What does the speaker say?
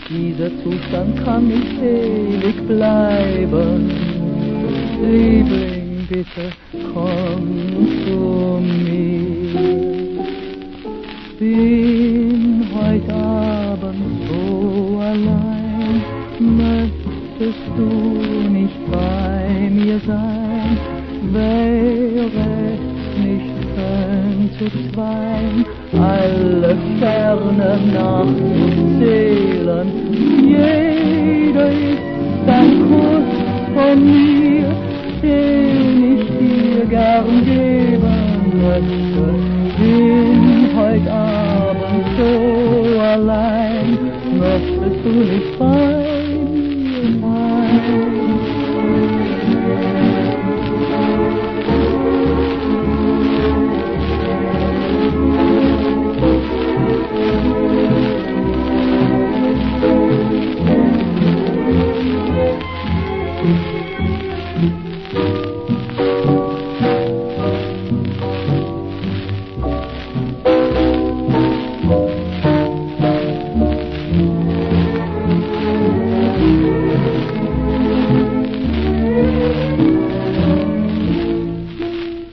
Dieser Zustand kann nicht ewig bleiben. Liebling, bitte komm zu mir. Bin heut Abend so allein, möchtest du nicht bei mir sein? Wäre es nicht schön zu zweien, alle Ferne nachzuzählen? Jeder ist ein Kuss von mir, den ich dir gern geben möchte. Bin heut Abend so allein, möchtest du nicht bei